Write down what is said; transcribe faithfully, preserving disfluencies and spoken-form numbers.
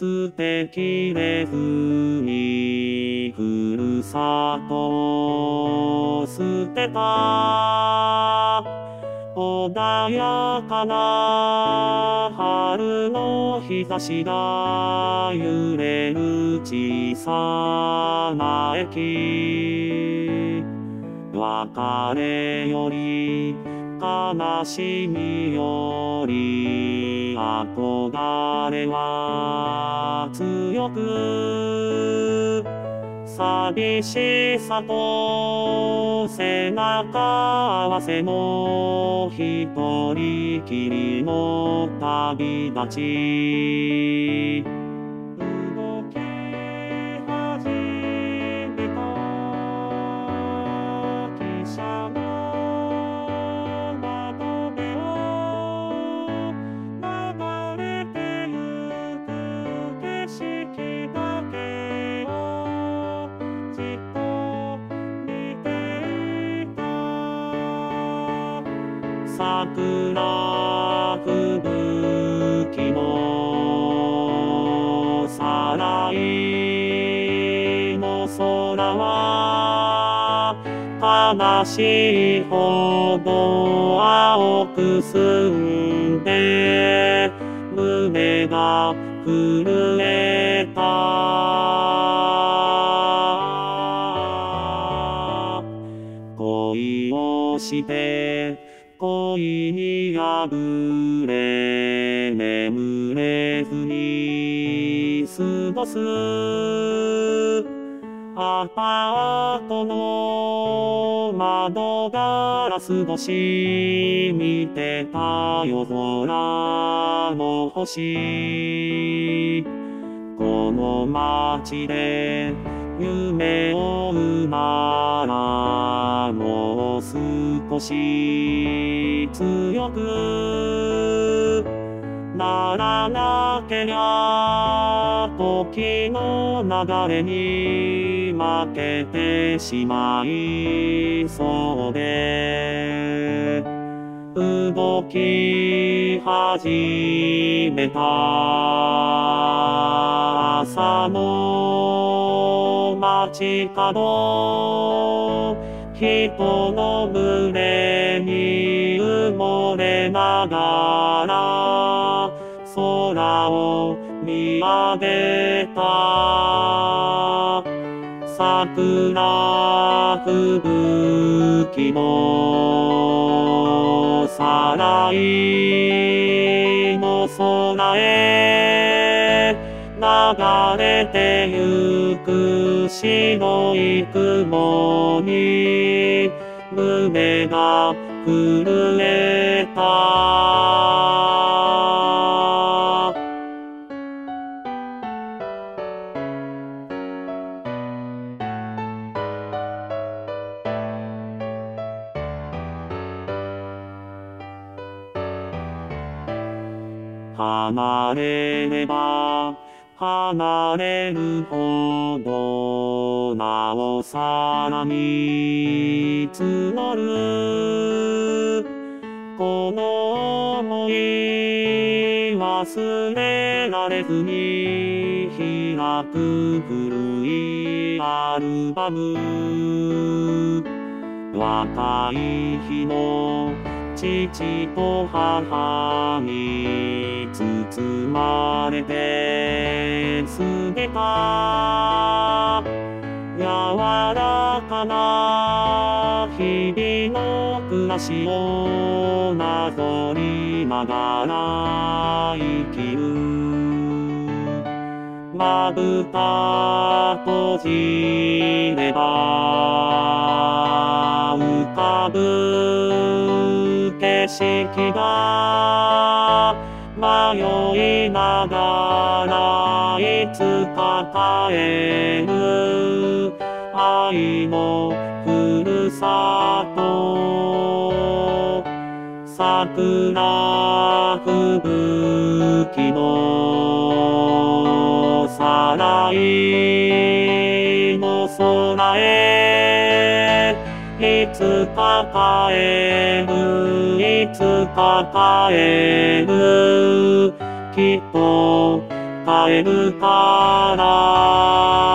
捨てきれずにふるさとを捨てた。穏やかな春の日差しが揺れる小さな駅。別れより悲しみより憧れは強く、寂しさと背中合わせの一人きりの旅立ち。動き始めた汽車の窓辺を流れてゆく景色だけをじっと見ていた。桜吹雪もさらいの空は悲しいほど青く澄んで胸が震えた。恋をして恋に破れ眠れずに過ごす。アパートの窓ガラス越し見てた夜空の星。この街で夢を追うならもう少し強くならなけりゃ時の流れに負けてしまいそうで。動き始めた朝の街角、人の群れに埋もれながら空を見上げた。桜吹雪もさらいの空へ流れてゆく白い雲に胸が震えた。離れれば離れるほどなおさらに募る。この想い忘れられずに開く古いアルバム。若い日の父と母に包まれて過ぎた。柔らかな日々の暮らしをなぞりながら生きる。まぶた閉じれば浮かぶ景色が迷いながらいつか帰る。愛のふるさと。桜吹雪のさらいの空へいつか帰るいつか帰る。きっとえるから